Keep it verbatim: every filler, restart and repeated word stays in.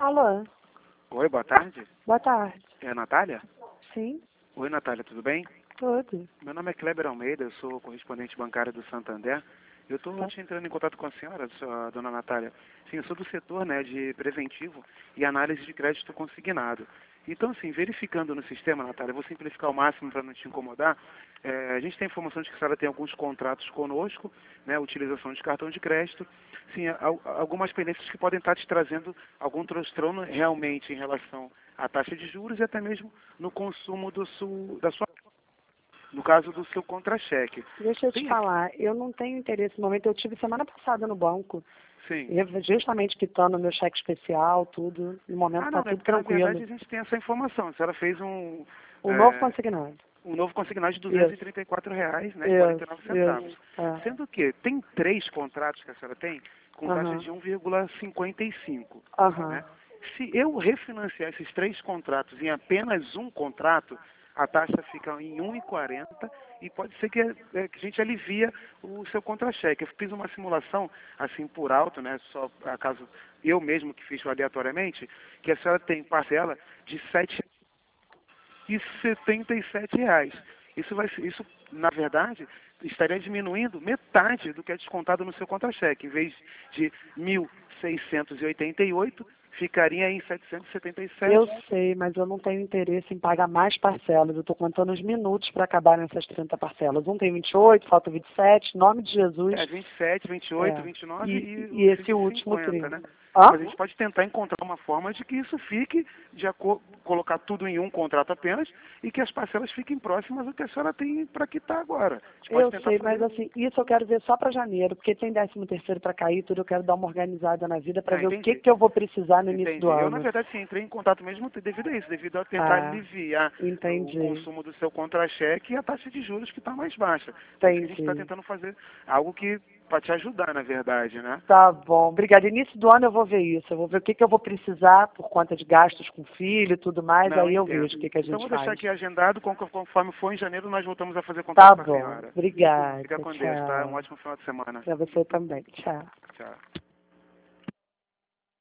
Alô? Oi, boa tarde. Boa tarde. É a Natália? Sim, Oi, Natália, tudo bem? tudo. Meu nome é Kleber Almeida, eu sou correspondente bancário do Santander. Eu estou Tá. te entrando em contato com a senhora, a dona Natália. Sim, eu sou do setor, né, de preventivo e análise de crédito consignado. Então, assim, verificando no sistema, Natália, eu vou simplificar ao máximo para não te incomodar. É, a gente tem informação de que a senhora tem alguns contratos conosco, né, utilização de cartão de crédito. Sim, al- algumas pendências que podem estar te trazendo algum transtorno realmente em relação à taxa de juros e até mesmo no consumo do su, da sua, no caso do seu contra-cheque. Deixa eu te Tem aqui- falar, eu não tenho interesse no momento. Eu tive semana passada no banco, Sim. eu justamente quitando o meu cheque especial, tudo. No momento Ah, tá não, né? tudo Porque na tranquilo. verdade a gente tem essa informação. A senhora fez um, O novo é, consignado. um novo consignado de duzentos e Isso, trinta e quatro reais, né, e quarenta e nove isso, centavos. isso. É. Sendo que tem três contratos que a senhora tem com taxa Aham, de um vírgula cinquenta e cinco, aham. né? Se eu refinanciar esses três contratos em apenas um contrato, a taxa fica em um vírgula quarenta e pode ser que, é, que a gente alivia o seu contra-cheque. Eu fiz uma simulação, assim, por alto, né, só acaso eu mesmo que fiz aleatoriamente, que a senhora tem parcela de sete e setenta e sete reais. Isso vai ser- isso na verdade estaria diminuindo metade do que é descontado no seu contra-cheque. Em vez de mil seiscentos e oitenta e oito, ficaria em setecentos e setenta e Eu sete. sei, mas eu não tenho interesse em pagar mais parcelas. Eu estou contando os minutos para acabar nessas trinta parcelas. Um tem vinte e oito, falta vinte e sete. Em nome de Jesus. É vinte e sete, vinte e oito, É. vinte e nove E, e e o esse último cento e cinquenta, trinta. né? Hã? Mas a gente pode tentar encontrar uma forma de que isso fique, de aco- colocar tudo em um contrato apenas e que as parcelas fiquem próximas do que a senhora tem para quitar agora. A gente pode Eu tentar sei, mas fazer. assim, isso eu quero ver só para janeiro, porque tem décimo terceiro para cair, tudo eu quero dar uma organizada na vida para Ah, ver o que, entendi. que eu vou precisar no início do Entendi. Eu, na ano. verdade, sim, entrei em contato mesmo devido a isso, devido a tentar Ah, aliviar o entendi, consumo do seu contra-cheque e a taxa de juros que está mais baixa. Por isso que a gente está entendi. tentando fazer algo que para te ajudar, na verdade, né? Tá bom, obrigada. Início do ano eu vou ver isso, eu vou ver o que, que eu vou precisar por conta de gastos com filho e tudo mais, Não, aí eu entendo. vejo o que, que a Então, gente vou deixar faz. aqui agendado, con- conforme for em janeiro, nós voltamos a fazer Tá contato com a bom, senhora. obrigada, Fica com Deus, tá? Um tchau. ótimo final de semana. Para você também, tchau. Tchau.